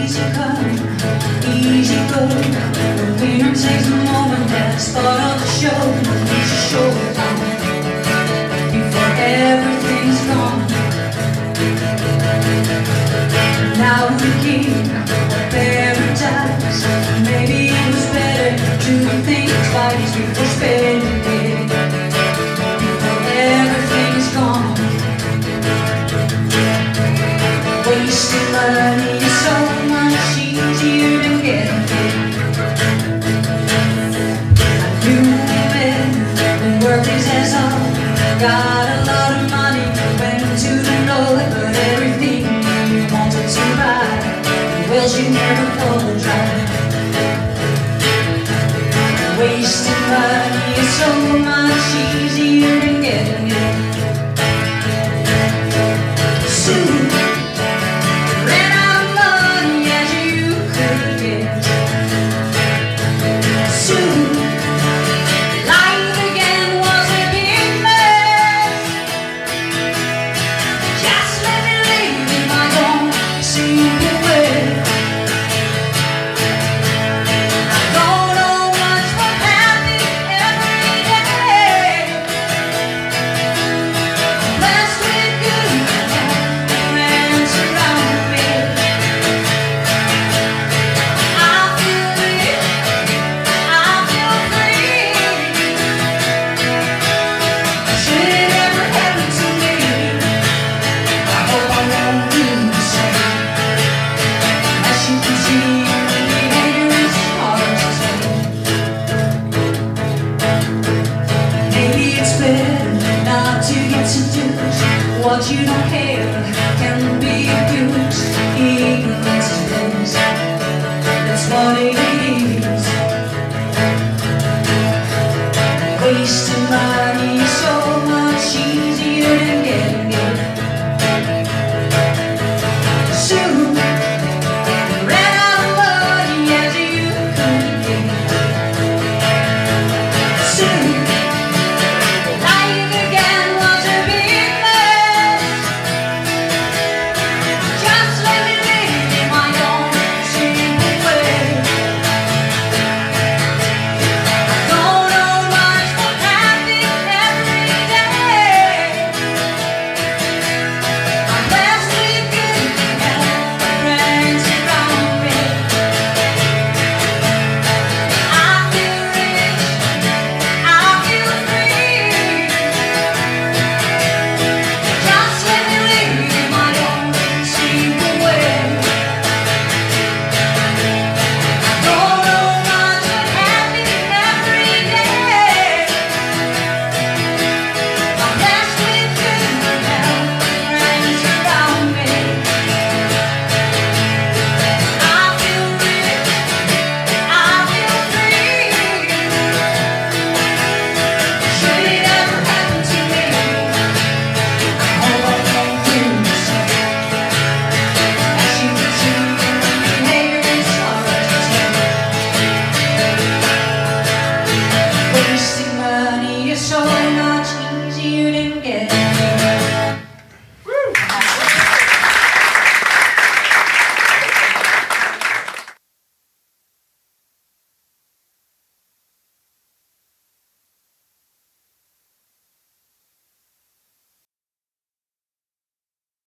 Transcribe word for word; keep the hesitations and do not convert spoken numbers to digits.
easy come, easy go. The winner takes the moment, that's part of the show. It's a showtime before everything's gone. Now the king of paradise. Maybe it was better to think twice before spending it, before everything's gone. Wasting money is so much easier than getting it. I knew a man who worked his ass off, got a lot of money, went to the north, but everything he wanted to buy, well, she never followed dry. Wasting money is so much easier than getting it. Soon ran out of money as you could get. Soon life again was a big mess. Just let me live in my own simple way. I don't know much what happens every day. Blessed with good friends around me. I feel it, I feel free. Should it ever happen to me, I hope I won't do the same. As you can see, behavior is hard to say. Maybe it's better not to get seduced. What you don't care can be abused. Ignorance is bliss, that's what it is. Wasting my